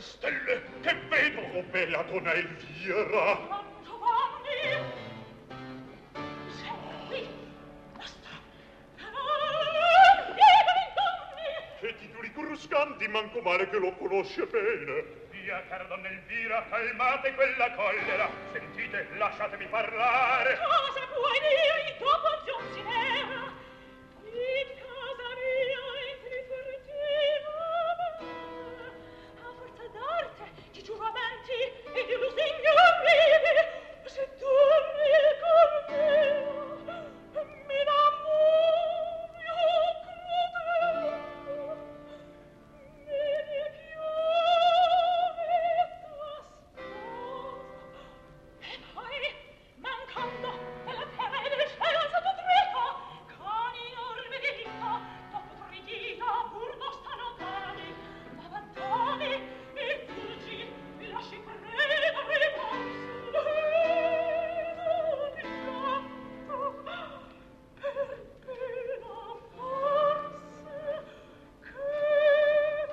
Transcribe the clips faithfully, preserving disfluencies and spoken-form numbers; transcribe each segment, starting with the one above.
Stelle, che vedo? Oh, bella donna Elvira! Don Giovanni! Sei qui, basta! Ah, vieni, donne! Che titoli coruscanti, manco male che lo conosce bene. Via, cara donna Elvira, calmate quella collera. Sentite, lasciatemi parlare. Cosa puoi dire? Dopo giunsi nera. In casa mia entri furtiva. A forza d'arte, di giuramenti e di lusinghi orribili, se torni con me, mi innamori, oh crudele. Vedi e piove tua sposa. E poi, mancando della terra e del cielo stato trita, cani enormi di vita, dopo tridita, pur non stanno cani, abbandoni e fuggi, mi lasci prega riposo, vedo di canto, per pena forse, che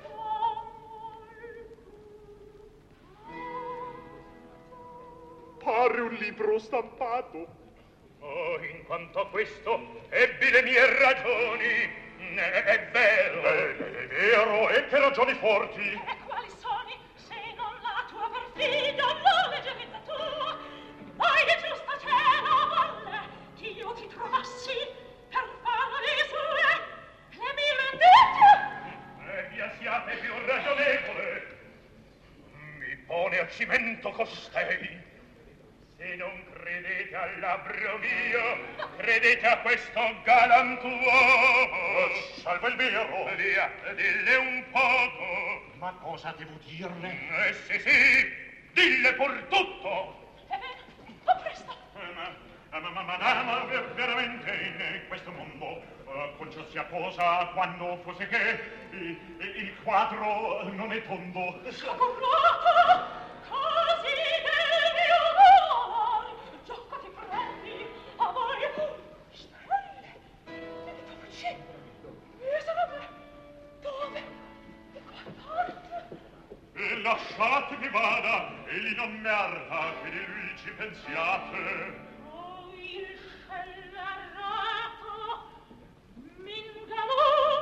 Pare un libro stampato. Oh, in quanto a questo, ebbi le mie ragioni. È, è vero. È, è vero, e che ragioni forti. E quali sono, se non la tua perfidia, la leggerezza tua? Vai di giusta cena, volle, che io ti trovassi per fare sue le mie vendette. E via siate più ragionevole. Mi pone a cimento costei. Se non credete al labbro mio, credete a questo galantuomo. Salva il vero. Via, dille un poco. Ma cosa devo dirle? Eh sì sì, dille pur tutto. Ebbene, fa presto. Eh, ma, ma, ma, madama, ver- veramente in questo mondo eh, con ciò sia cosa quando fosse che il, il quadro non è tondo. Sciagurato, così del mio amor, gioco ti prendi, a voi. Stelle, di voci, misero me, dove, di qual parte? E lasciatemi vada, egli non merda che di lui ci pensiate. Oh, il scellerato, m'ingannò.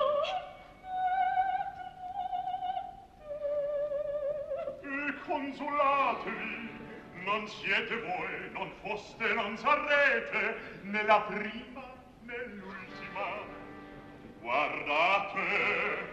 E consolatevi, non siete voi, non foste, non sarrete, né la prima né l'ultima. Guardate,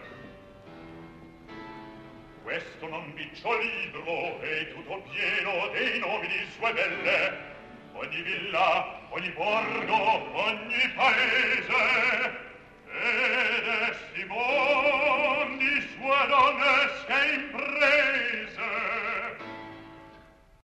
questo non biccio libro è tutto pieno dei nomi di sue belle. Ogni villa, ogni borgo, ogni paese, ed esti mondi sue donne.